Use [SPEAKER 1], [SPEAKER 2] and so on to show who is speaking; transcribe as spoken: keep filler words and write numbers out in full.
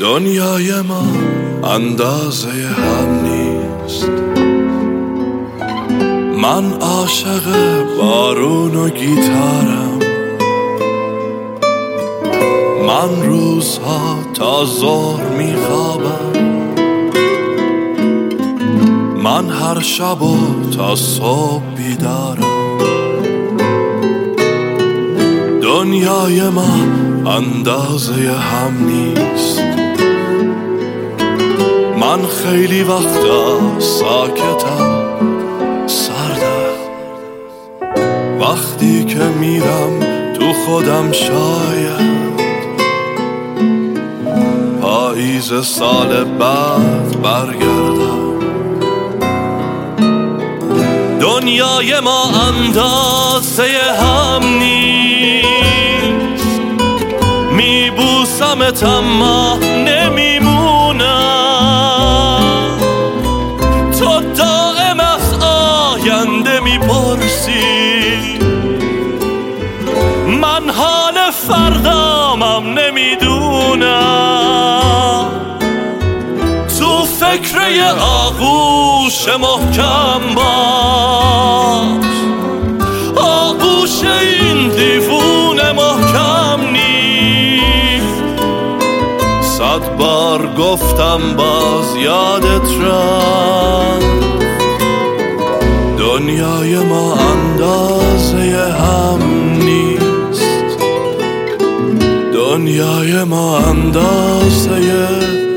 [SPEAKER 1] دنیای ما اندازه هم نیست. من عاشق بارون و گیتارم، من روزها تا ظهر میخوابم، من هر شب و تا صبح بیدارم. دنیای ما اندازه هم نیست. من خیلی وقتا ساکتم، سردم، وقتی که میرم تو خودم شاید پاییز سال بعد برگردم. دنیای ما اندازه هم نیست. میبوسمت اما نمیمونم، تو دائم از آینده میپرسی، من حال فردامم نمیدونم. تو فکر آغوش محکم باش، آغوش این دیوونه محکم نیست. صد بار گفتم باز یادت رفت. دنیای ما اندازه هم نیست. دنیای ما اندازه